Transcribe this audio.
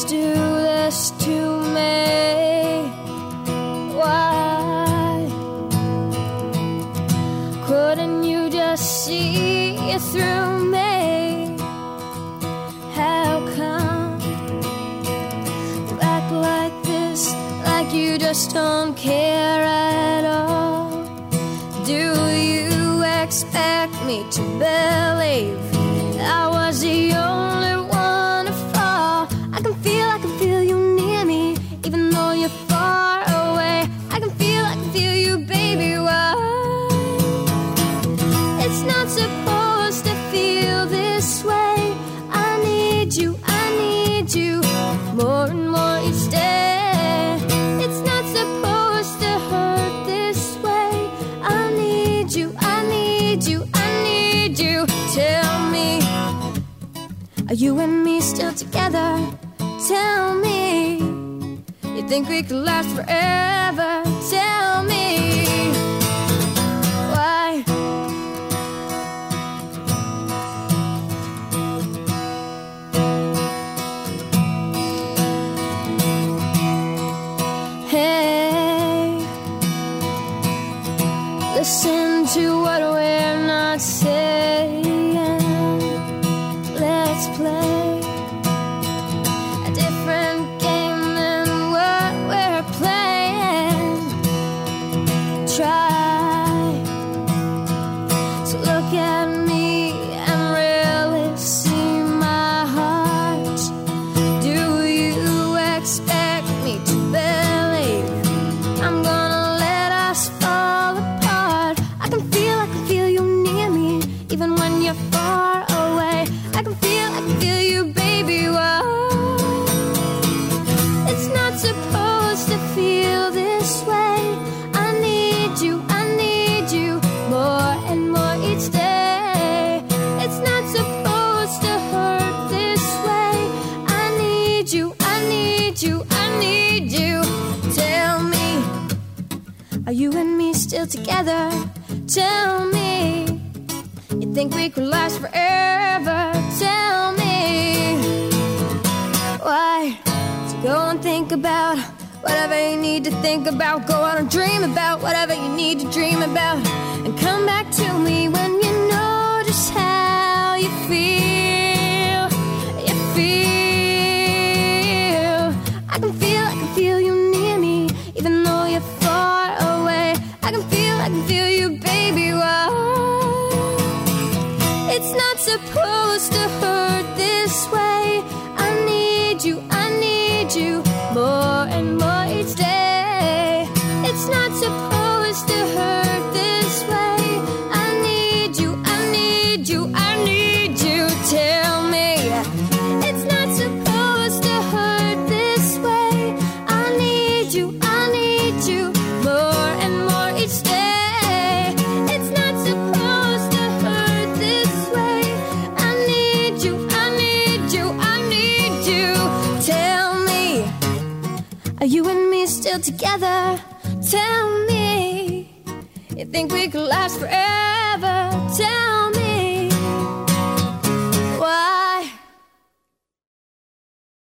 always do this to me? Why couldn't you just see it through me? How come you act like this, like you just don't care at all? Do you expect me to believe I was the only one to fall? I can feel you near me, even though you're far away. I can feel you, baby, why? It's not supposed to feel this way. I need you more and more each day. It's not supposed to hurt this way. I need you. Tell me, are you and me still together? Tell me, you think we could last forever? Tell me, why? Hey, listen to what we're not saying. Let's play a different game than what we're playing. Try to look at me and really see my heart. Do you expect me to believe I'm gonna let us fall apart? I can feel you near me, even when you're far away. I can feel you, baby, why? It's not supposed to feel this way. I need you more and more each day. It's not supposed to hurt this way. I need you. Tell me, are you and me still together? Tell me, you think we could last forever? Tell me, why? So go and think about whatever you need to think about. Go out and dream about whatever you need to dream about, and come back to me when you know just how you feel. I can feel you near me, even though you're far away. I can feel you, baby, why? It's not supposed to hurt this way. I need you more and more each day. It's not supposed to hurt this way. I need you. Tell me, it's not supposed to hurt this way. I need you more and more each day. It's not supposed to hurt this way. I need you. Tell me, are you and me still together? Tell me, you think we could last forever? Tell